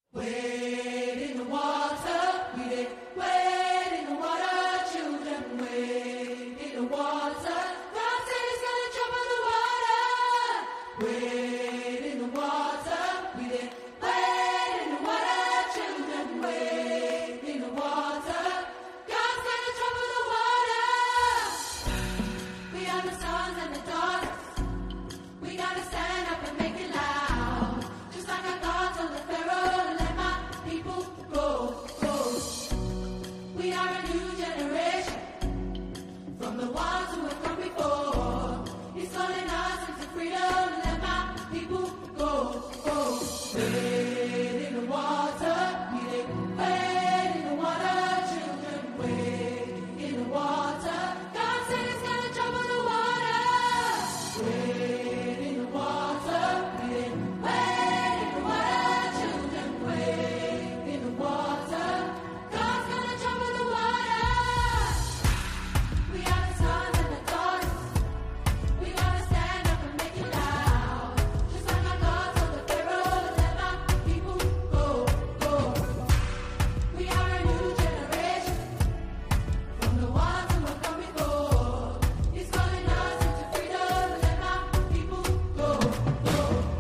Wade in the water, we did. Wade in the water, children, wade in the water. God said he's gonna jump in the water. Wade in the water, we did. Wade in the water, children, wade in the water. God's gonna jump in the water. We are the sons and the daughters. We gotta stand up and make it loud. Just like I God told the Pharaoh, let my people go, go. We are a new generation from the ones who have come before. He's calling us into freedom, let my people go, go. Wade in the water, we did. Wade in the water, children, wade in the water. God said he's gonna jump in the water. Wade in the water, we did. Wade in the water, children, wade in the water. God's gonna jump in the water. We are the sons and the daughters. We gotta stand up and make it loud. Just like our God told the Pharaoh, let my people go, go. We are a new generation from the ones who have come before. He's calling us into freedom, let my people go, go.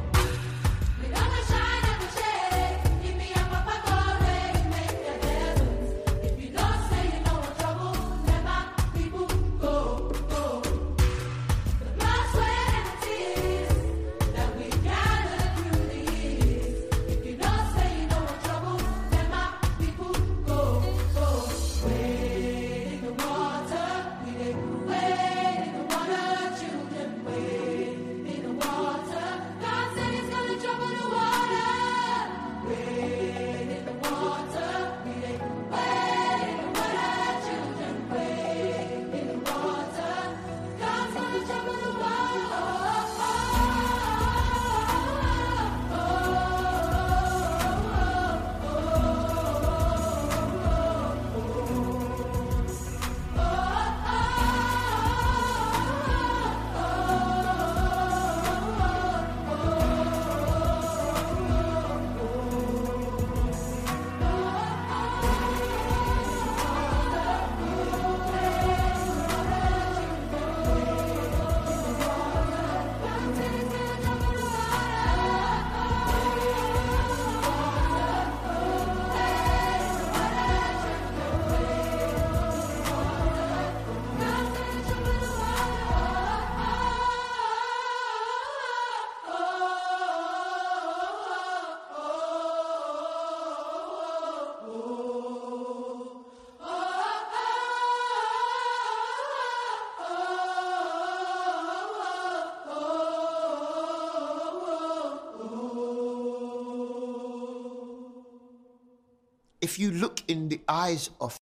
We gonna shine like a shade. Give me a papa gore, make the heavens. If you don't say you know I'm trouble, let my people go, go. The blood, sweat, and the tears that we gathered through the years. If you don't say you know I'm trouble, let my people go, go. Wade in the water, we did. Wade in the water, children, wade in the water. God said he's gonna jump in the water. Wade in the water, we did. Wade in the water, children, wade in the water. God's gonna jump in the If you look in the eyes of